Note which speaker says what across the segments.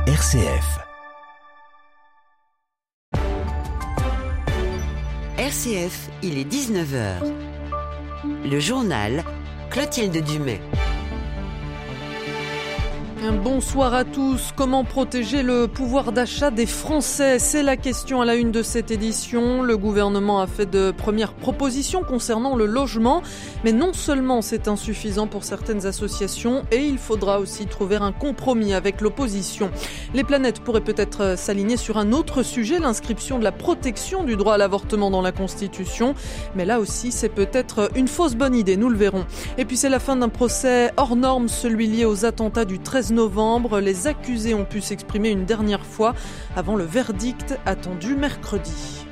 Speaker 1: RCF.
Speaker 2: RCF, il est 19h. Le journal Clotilde Dumais.
Speaker 3: Bonsoir à tous. Comment protéger le pouvoir d'achat des Français ? C'est la question à la une de cette édition. Le gouvernement a fait de premières propositions concernant le logement. Mais non seulement c'est insuffisant pour certaines associations, et il faudra aussi trouver un compromis avec l'opposition. Les planètes pourraient peut-être s'aligner sur un autre sujet, l'inscription de la protection du droit à l'avortement dans la Constitution. Mais là aussi, c'est peut-être une fausse bonne idée, nous le verrons. Et puis c'est la fin d'un procès hors norme, celui lié aux attentats du 13 novembre. Les accusés ont pu s'exprimer une dernière fois avant le verdict attendu mercredi.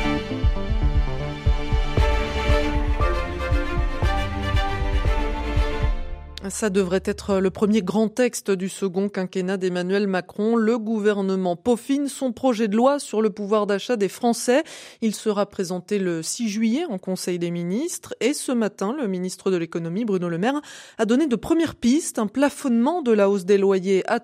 Speaker 3: Ça devrait être le premier grand texte du second quinquennat d'Emmanuel Macron. Le gouvernement peaufine son projet de loi sur le pouvoir d'achat des Français. Il sera présenté le 6 juillet en Conseil des ministres. Et ce matin, le ministre de l'économie, Bruno Le Maire, a donné de premières pistes. Un plafonnement de la hausse des loyers à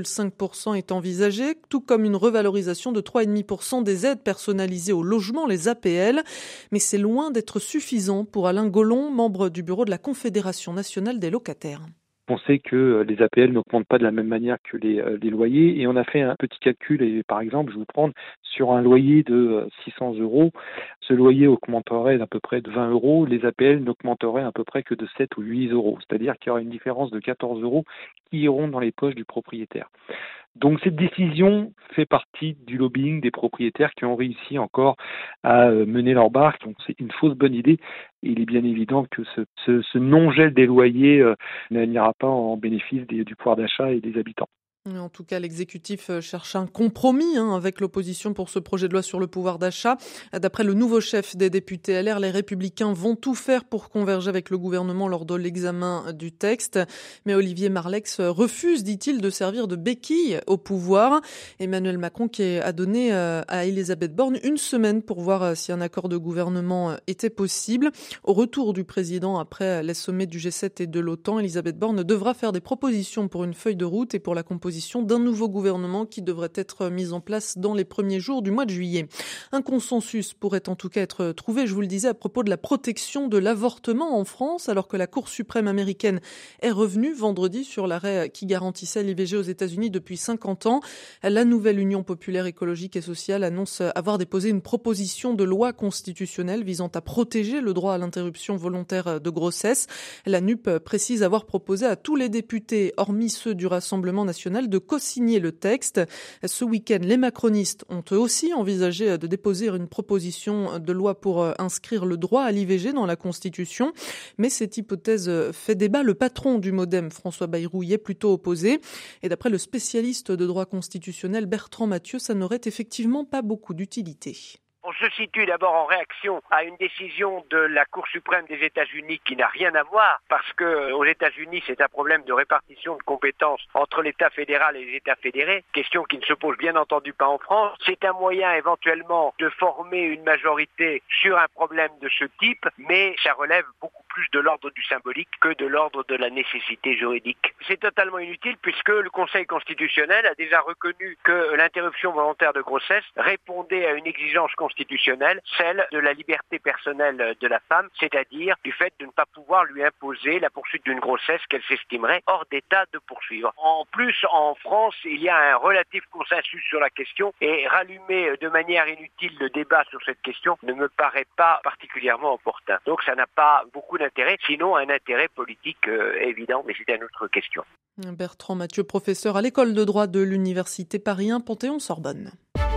Speaker 3: 3,5% est envisagé, tout comme une revalorisation de 3,5% des aides personnalisées au logement, les APL. Mais c'est loin d'être suffisant pour Alain Gollon, membre du bureau de la Confédération nationale des locataires.
Speaker 4: On sait que les APL n'augmentent pas de la même manière que les loyers, et on a fait un petit calcul. Et par exemple, je vais vous prendre sur un loyer de 600 €, ce loyer augmenterait d'à peu près de 20 €, les APL n'augmenteraient à peu près que de 7 ou 8 €, c'est-à-dire qu'il y aura une différence de 14 € qui iront dans les poches du propriétaire. Donc cette décision fait partie du lobbying des propriétaires qui ont réussi encore à mener leur barque. Donc c'est une fausse bonne idée. Il est bien évident que ce non-gel des loyers n'ira pas en bénéfice du pouvoir d'achat et des habitants.
Speaker 3: En tout cas, l'exécutif cherche un compromis avec l'opposition pour ce projet de loi sur le pouvoir d'achat. D'après le nouveau chef des députés LR, les Républicains vont tout faire pour converger avec le gouvernement lors de l'examen du texte. Mais Olivier Marleix refuse, dit-il, de servir de béquille au pouvoir. Emmanuel Macron qui a donné à Elisabeth Borne une semaine pour voir si un accord de gouvernement était possible. Au retour du président après les sommets du G7 et de l'OTAN, Elisabeth Borne devra faire des propositions pour une feuille de route et pour la composition d'un nouveau gouvernement qui devrait être mis en place dans les premiers jours du mois de juillet. Un consensus pourrait en tout cas être trouvé, je vous le disais, à propos de la protection de l'avortement en France, alors que la Cour suprême américaine est revenue vendredi sur l'arrêt qui garantissait l'IVG aux États-Unis depuis 50 ans. La nouvelle Union populaire écologique et sociale annonce avoir déposé une proposition de loi constitutionnelle visant à protéger le droit à l'interruption volontaire de grossesse. La NUP précise avoir proposé à tous les députés, hormis ceux du Rassemblement national, de co-signer le texte. Ce week-end, les macronistes ont eux aussi envisagé de déposer une proposition de loi pour inscrire le droit à l'IVG dans la Constitution. Mais cette hypothèse fait débat. Le patron du MoDem, François Bayrou, y est plutôt opposé. Et d'après le spécialiste de droit constitutionnel Bertrand Mathieu, ça n'aurait effectivement pas beaucoup d'utilité.
Speaker 5: On se situe d'abord en réaction à une décision de la Cour suprême des États-Unis qui n'a rien à voir, parce que aux États-Unis, c'est un problème de répartition de compétences entre l'État fédéral et les États fédérés, question qui ne se pose bien entendu pas en France. C'est un moyen éventuellement de former une majorité sur un problème de ce type, mais ça relève beaucoup plus de l'ordre du symbolique que de l'ordre de la nécessité juridique. C'est totalement inutile puisque le Conseil constitutionnel a déjà reconnu que l'interruption volontaire de grossesse répondait à une exigence constitutionnelle, celle de la liberté personnelle de la femme, c'est-à-dire du fait de ne pas pouvoir lui imposer la poursuite d'une grossesse qu'elle s'estimerait hors d'état de poursuivre. En plus, en France, il y a un relatif consensus sur la question et rallumer de manière inutile le débat sur cette question ne me paraît pas particulièrement opportun. Donc ça n'a pas beaucoup d'intérêt, sinon un intérêt politique évident, mais c'est une autre question.
Speaker 3: Bertrand Mathieu, professeur à l'école de droit de l'Université Paris 1 Panthéon-Sorbonne.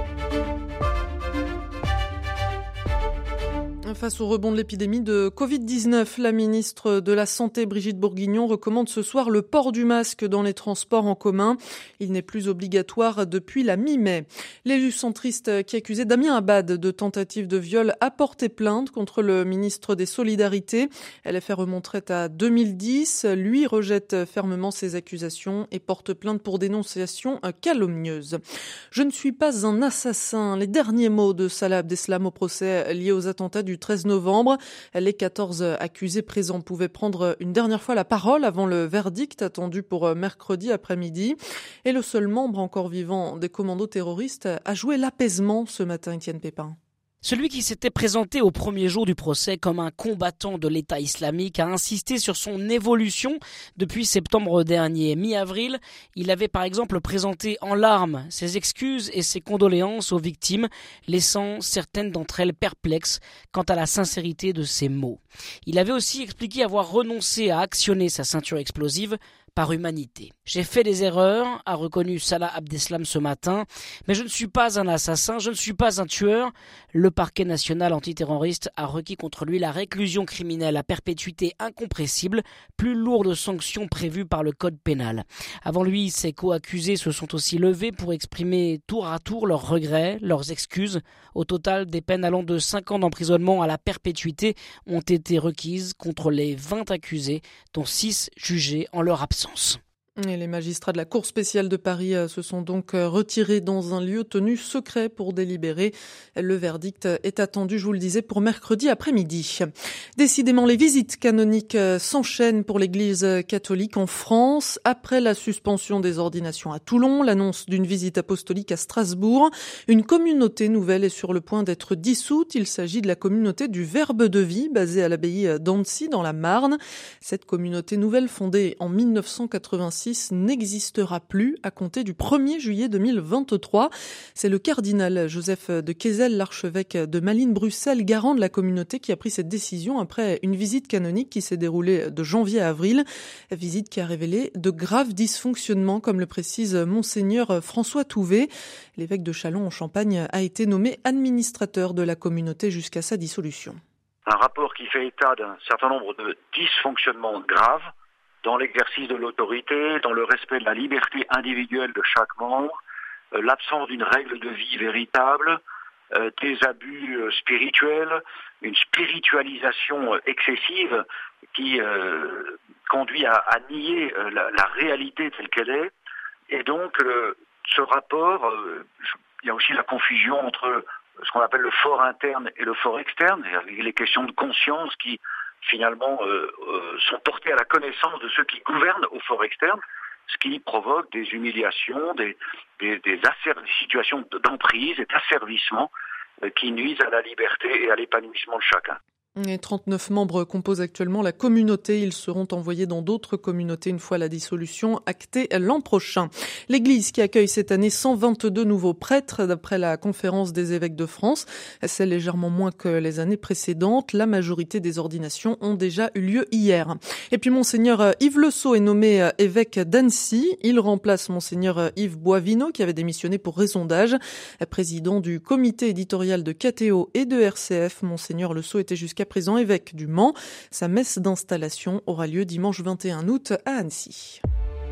Speaker 3: Face au rebond de l'épidémie de Covid-19, la ministre de la Santé, Brigitte Bourguignon, recommande ce soir le port du masque dans les transports en commun. Il n'est plus obligatoire depuis la mi-mai. L'élu centriste qui accusait Damien Abad de tentative de viol a porté plainte contre le ministre des Solidarités. LFR remonterait à 2010. Lui rejette fermement ces accusations et porte plainte pour dénonciation calomnieuse. Je ne suis pas un assassin. Les derniers mots de Salah Abdeslam au procès lié aux attentats du 13 novembre. Les 14 accusés présents pouvaient prendre une dernière fois la parole avant le verdict attendu pour mercredi après-midi. Et le seul membre encore vivant des commandos terroristes a joué l'apaisement ce matin, Étienne Pépin.
Speaker 1: Celui qui s'était présenté au premier jour du procès comme un combattant de l'État islamique a insisté sur son évolution depuis septembre dernier. Mi-avril, il avait par exemple présenté en larmes ses excuses et ses condoléances aux victimes, laissant certaines d'entre elles perplexes quant à la sincérité de ses mots. Il avait aussi expliqué avoir renoncé à actionner sa ceinture explosive par humanité. J'ai fait des erreurs, a reconnu Salah Abdeslam ce matin, mais je ne suis pas un assassin, je ne suis pas un tueur. Le parquet national antiterroriste a requis contre lui la réclusion criminelle à perpétuité incompressible, plus lourde sanction prévue par le code pénal. Avant lui, ses co-accusés se sont aussi levés pour exprimer tour à tour leurs regrets, leurs excuses. Au total, des peines allant de 5 ans d'emprisonnement à la perpétuité ont été requises contre les 20 accusés, dont 6 jugés en leur absence.
Speaker 3: Et les magistrats de la Cour spéciale de Paris se sont donc retirés dans un lieu tenu secret pour délibérer. Le verdict est attendu, je vous le disais, pour mercredi après-midi. Décidément, les visites canoniques s'enchaînent pour l'Église catholique en France. Après la suspension des ordinations à Toulon, l'annonce d'une visite apostolique à Strasbourg, une communauté nouvelle est sur le point d'être dissoute. Il s'agit de la communauté du Verbe de Vie, basée à l'abbaye d'Annecy dans la Marne. Cette communauté nouvelle, fondée en 1986, n'existera plus à compter du 1er juillet 2023. C'est le cardinal Joseph de Kessel, l'archevêque de Malines-Bruxelles, garant de la communauté, qui a pris cette décision après une visite canonique qui s'est déroulée de janvier à avril. Visite qui a révélé de graves dysfonctionnements, comme le précise Monseigneur François Touvet. L'évêque de Châlons en Champagne a été nommé administrateur de la communauté jusqu'à sa dissolution.
Speaker 6: Un rapport qui fait état d'un certain nombre de dysfonctionnements graves dans l'exercice de l'autorité, dans le respect de la liberté individuelle de chaque membre, l'absence d'une règle de vie véritable, des abus spirituels, une spiritualisation excessive qui conduit à nier la réalité telle qu'elle est. Et donc, ce rapport, il y a aussi la confusion entre ce qu'on appelle le fort interne et le fort externe, les questions de conscience qui finalement sont portés à la connaissance de ceux qui gouvernent au fort externe, ce qui provoque des humiliations, des situations d'emprise et d'asservissement qui nuisent à la liberté et à l'épanouissement de chacun.
Speaker 3: Et 39 membres composent actuellement la communauté. Ils seront envoyés dans d'autres communautés une fois la dissolution actée l'an prochain. L'Église qui accueille cette année 122 nouveaux prêtres d'après la conférence des évêques de France. C'est légèrement moins que les années précédentes. La majorité des ordinations ont déjà eu lieu hier. Et puis Monseigneur Yves Le Sceau est nommé évêque d'Annecy. Il remplace Monseigneur Yves Boivino qui avait démissionné pour raison d'âge. Président du comité éditorial de KTO et de RCF, Monseigneur Le Sceau était jusqu'à présent évêque du Mans. Sa messe d'installation aura lieu dimanche 21 août à Annecy.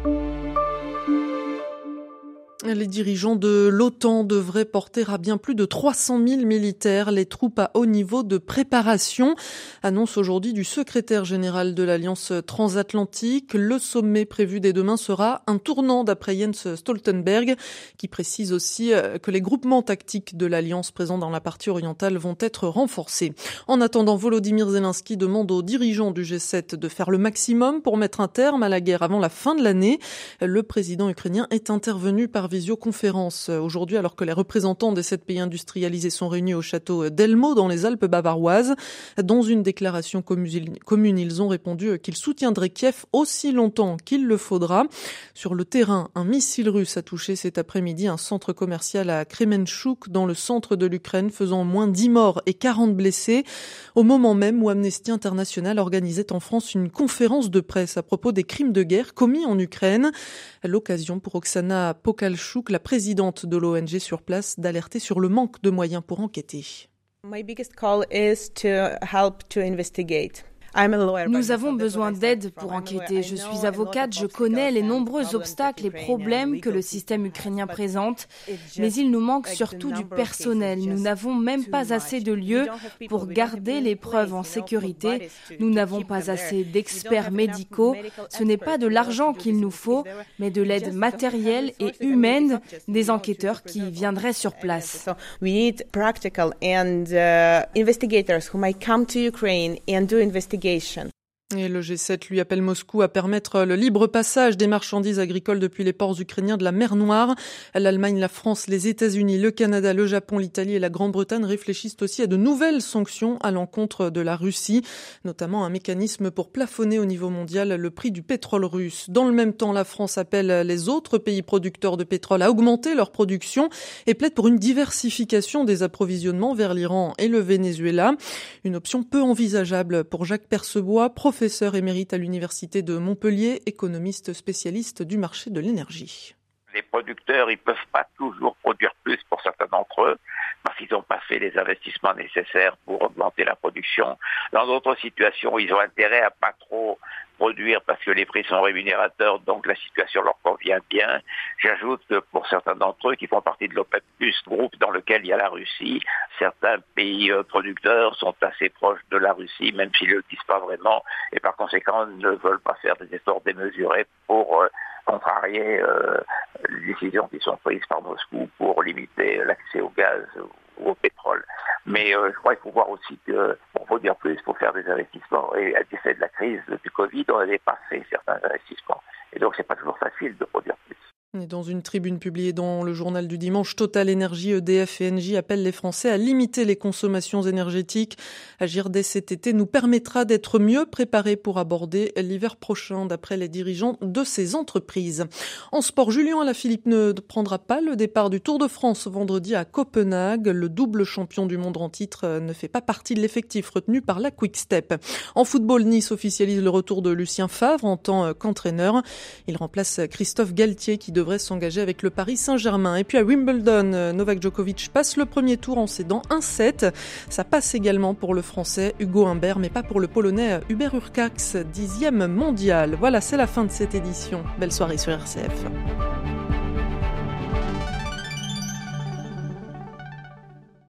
Speaker 3: Les dirigeants de l'OTAN devraient porter à bien plus de 300 000 militaires. Les troupes à haut niveau de préparation, annonce aujourd'hui du secrétaire général de l'Alliance transatlantique. Le sommet prévu dès demain sera un tournant d'après Jens Stoltenberg, qui précise aussi que les groupements tactiques de l'Alliance présents dans la partie orientale vont être renforcés. En attendant, Volodymyr Zelensky demande aux dirigeants du G7 de faire le maximum pour mettre un terme à la guerre avant la fin de l'année. Le président ukrainien est intervenu par visioconférence aujourd'hui alors que les représentants des 7 pays industrialisés sont réunis au château d'Elmo dans les Alpes bavaroises. Dans une déclaration commune, ils ont répondu qu'ils soutiendraient Kiev aussi longtemps qu'il le faudra. Sur le terrain, un missile russe a touché cet après-midi un centre commercial à Kremenchuk dans le centre de l'Ukraine, faisant au moins 10 morts et 40 blessés. Au moment même où Amnesty International organisait en France une conférence de presse à propos des crimes de guerre commis en Ukraine. L'occasion pour Oksana Pokalchuk, la présidente de l'ONG sur place, d'alerter sur le manque de moyens pour enquêter.
Speaker 7: My biggest call is to help to investigate. Nous avons besoin d'aide pour enquêter. Je suis avocate, je connais les nombreux obstacles et problèmes que le système ukrainien présente, mais il nous manque surtout du personnel. Nous n'avons même pas assez de lieux pour garder les preuves en sécurité. Nous n'avons pas assez d'experts médicaux. Ce n'est pas de l'argent qu'il nous faut, mais de l'aide matérielle et humaine des enquêteurs qui viendraient sur place.
Speaker 8: We need practical and investigators who might come to Ukraine and do investigation.
Speaker 3: Et le G7 lui appelle Moscou à permettre le libre passage des marchandises agricoles depuis les ports ukrainiens de la mer Noire. L'Allemagne, la France, les États-Unis, le Canada, le Japon, l'Italie et la Grande-Bretagne réfléchissent aussi à de nouvelles sanctions à l'encontre de la Russie, notamment un mécanisme pour plafonner au niveau mondial le prix du pétrole russe. Dans le même temps, la France appelle les autres pays producteurs de pétrole à augmenter leur production et plaide pour une diversification des approvisionnements vers l'Iran et le Venezuela. Une option peu envisageable pour Jacques Percebois, professeur émérite à l'université de Montpellier, économiste spécialiste du marché de l'énergie.
Speaker 9: Les producteurs, ils peuvent pas toujours produire plus pour certains d'entre eux parce qu'ils n'ont pas fait les investissements nécessaires pour augmenter la production. Dans d'autres situations, ils ont intérêt à pas trop produire parce que les prix sont rémunérateurs, donc la situation leur convient bien. J'ajoute que pour certains d'entre eux qui font partie de l'OPEP+, groupe dans lequel il y a la Russie, certains pays producteurs sont assez proches de la Russie, même s'ils ne le disent pas vraiment, et par conséquent ne veulent pas faire des efforts démesurés pour contrarier les décisions qui sont prises par Moscou pour limiter l'accès au gaz ou au pétrole. Mais je crois qu'il faut voir aussi que pour produire plus, il faut faire des investissements. Et à l'effet de la crise du Covid, on n'avait pas fait certains investissements. Et donc, c'est pas toujours facile de produire plus.
Speaker 3: Et dans une tribune publiée dans le journal du dimanche, Total Énergie, EDF et Engie appellent les Français à limiter les consommations énergétiques. Agir dès cet été nous permettra d'être mieux préparés pour aborder l'hiver prochain, d'après les dirigeants de ces entreprises. En sport, Julien Alaphilippe ne prendra pas le départ du Tour de France vendredi à Copenhague. Le double champion du monde en titre ne fait pas partie de l'effectif retenu par la Quick Step. En football, Nice officialise le retour de Lucien Favre en tant qu'entraîneur. Il remplace Christophe Galtier qui devrait s'engager avec le Paris Saint-Germain. Et puis à Wimbledon, Novak Djokovic passe le premier tour en cédant 1-7. Ça passe également pour le Français Hugo Humbert, mais pas pour le Polonais Hubert Hurkacz, 10e mondial. Voilà, c'est la fin de cette édition. Belle soirée sur RCF.